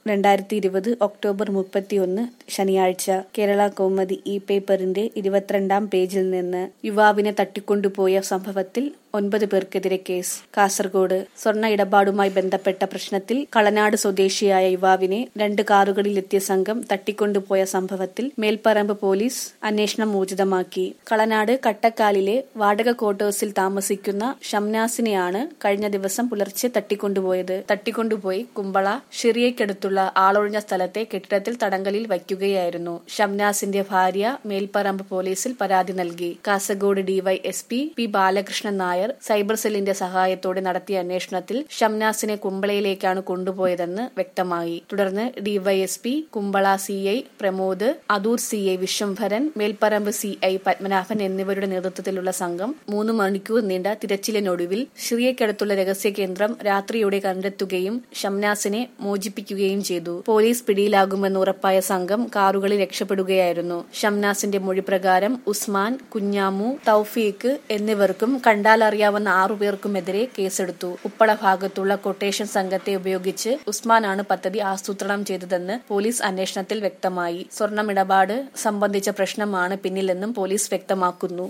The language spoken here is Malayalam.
2020 ഒക്ടോബർ 31 ശനിയാഴ്ച കേരള കൗമുദി പേപ്പറിന്റെ 22-ാം പേജിൽ നിന്ന് യുവാവിനെ തട്ടിക്കൊണ്ടുപോയ സംഭവത്തിൽ 9 പേർക്കെതിരെ കേസ്. കാസർഗോഡ് സ്വർണ്ണ ഇടപാടുമായി ബന്ധപ്പെട്ട പ്രശ്നത്തിൽ കളനാട് സ്വദേശിയായ യുവാവിനെ 2 കാറുകളിലെത്തിയ സംഘം തട്ടിക്കൊണ്ടുപോയ സംഭവത്തിൽ മേൽപ്പറമ്പ് പോലീസ് അന്വേഷണം ഊർജിതമാക്കി. കളനാട് കട്ടക്കാലിലെ വാടക ക്വാർട്ടേഴ്സിൽ താമസിക്കുന്ന ഷംനാസിനെയാണ് കഴിഞ്ഞ ദിവസം പുലർച്ചെ തട്ടിക്കൊണ്ടുപോയത്. തട്ടിക്കൊണ്ടുപോയി കുമ്പള ഷിറിയയ്ക്കടുത്തുള്ള ആളൊഴിഞ്ഞ സ്ഥലത്തെ കെട്ടിടത്തിൽ തടങ്കലിൽ വയ്ക്കുകയായിരുന്നു. ഷംനാസിന്റെ ഭാര്യ മേൽപ്പറമ്പ് പോലീസിൽ പരാതി നൽകി. Kasaragod DYSP P Balakrishnan Nair cyber സെല്ലിന്റെ സഹായത്തോടെ നടത്തിയ അന്വേഷണത്തിൽ ഷംനാസിനെ കുമ്പളയിലേക്കാണ് കൊണ്ടുപോയതെന്ന് വ്യക്തമായി. തുടർന്ന് DYSP Kumbala CI Pramod, Adoor CI Vishwambharan, Melparamba CI Padmanabhan എന്നിവരുടെ നേതൃത്വത്തിലുള്ള സംഘം 3 മണിക്കൂർ നീണ്ട തിരച്ചിലിനൊടുവിൽ ഷിറിയയ്ക്കടുത്തുള്ള രഹസ്യ കേന്ദ്രം രാത്രിയോടെ കണ്ടെത്തുകയും ഷംനാസിനെ മോചിപ്പിക്കുകയും ചെയ്തു. പോലീസ് പിടിയിലാകുമെന്ന് ഉറപ്പായ സംഘം കാറുകളിൽ രക്ഷപ്പെടുകയായിരുന്നു. ഷംനാസിന്റെ മൊഴി പ്രകാരം ഉസ്മാൻ, കുഞ്ഞാമു, തൗഫീഖ് എന്നിവർക്കും കണ്ടാലറിയാവുന്ന 6 പേർക്കുമെതിരെ കേസെടുത്തു. ഉപ്പള ഭാഗത്തുള്ള കൊട്ടേഷൻ സംഘത്തെ ഉപയോഗിച്ച് ഉസ്മാനാണ് പദ്ധതി ആസൂത്രണം ചെയ്തതെന്ന് പോലീസ് അന്വേഷണത്തിൽ വ്യക്തമായി. സ്വർണ്ണമിടപാട് സംബന്ധിച്ച പ്രശ്നമാണ് പിന്നിലെന്നും പോലീസ് വ്യക്തമാക്കുന്നു.